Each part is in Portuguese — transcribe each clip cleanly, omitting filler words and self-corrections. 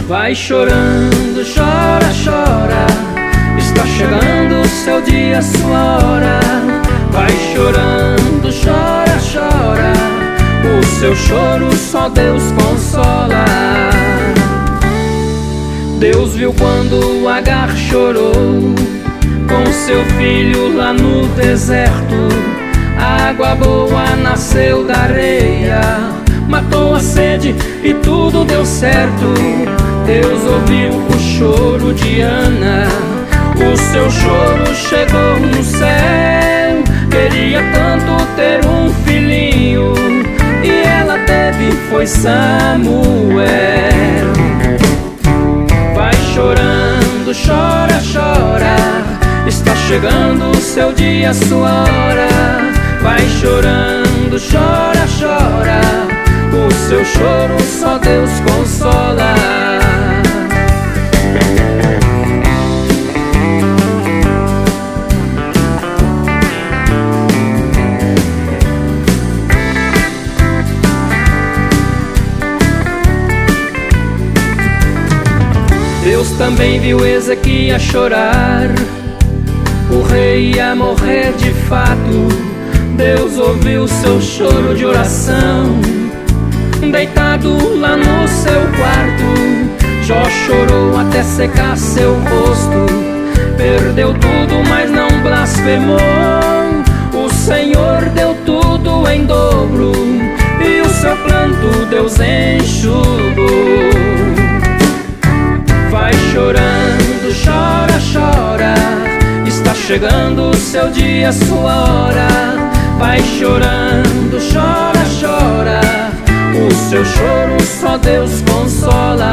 Vai chorando, chora, chora, está chegando o seu dia, a sua hora. Vai chorando, chora, chora, o seu choro só Deus consola. Deus viu quando Agar chorou com seu filho lá no deserto. A água boa nasceu da areia, matou a sede e tudo deu certo. Deus ouviu o choro de Ana, o seu choro chegou no céu. Queria tanto ter um filhinho e ela teve, foi Samuel. Vai chorando, chora, chora, está chegando o seu dia, a sua hora. Vai chorando, chora, chora, o seu choro só Deus consola. Deus também viu Ezequias chorar, o rei ia morrer de fato. Deus ouviu seu choro de oração, deitado lá no seu quarto. Jó chorou até secar seu rosto, perdeu tudo, mas não blasfemou. O Senhor deu tudo em dobro e o seu pranto Deus enxugou. Vai chorando, chora, chora, está chegando o seu dia, a sua hora. Vai chorando, chora, chora, o seu choro só Deus consola.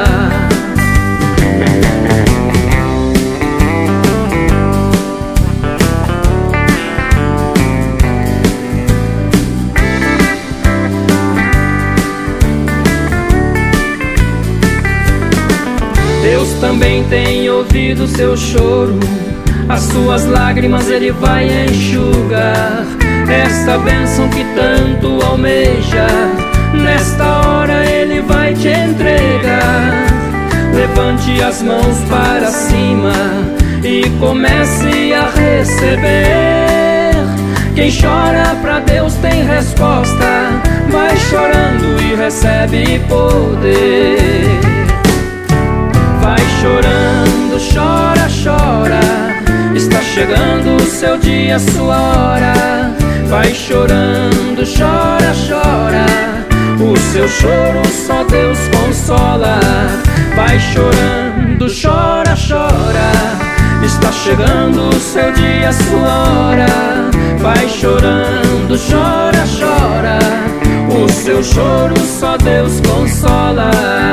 Deus também tem ouvido seu choro, as suas lágrimas Ele vai enxugar. Esta bênção que tanto almeja, nesta hora Ele vai te entregar. Levante as mãos para cima e comece a receber. Quem chora pra Deus tem resposta, vai chorando e recebe poder. Vai chorando, chora, chora, está chegando o seu dia, a sua hora. Vai chorando, chora, chora, o seu choro só Deus consola. Vai chorando, chora, chora, está chegando o seu dia, a sua hora. Vai chorando, chora, chora, o seu choro só Deus consola.